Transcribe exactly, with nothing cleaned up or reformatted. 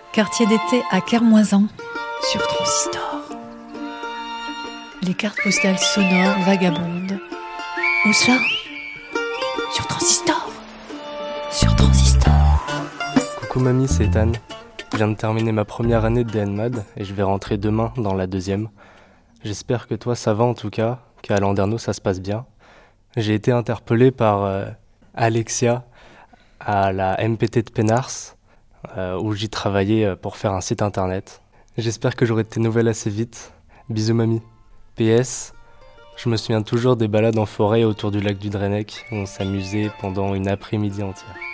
Quartier d'été à Kermoisan, sur Transistor. Les cartes postales sonores vagabondes. Où ça? Sur Transistor. Sur Transistor. Coucou mamie, c'est Ethan. Je viens de terminer ma première année de D N M A D et je vais rentrer demain dans la deuxième. J'espère que toi ça va en tout cas, qu'à Landerneau ça se passe bien. J'ai été interpellé par euh, Alexia à la M P T de Pénars, euh, où j'y travaillais pour faire un site internet. J'espère que j'aurai de tes nouvelles assez vite. Bisous mamie. P S, je me souviens toujours des balades en forêt autour du lac du Drennec où on s'amusait pendant une après-midi entière.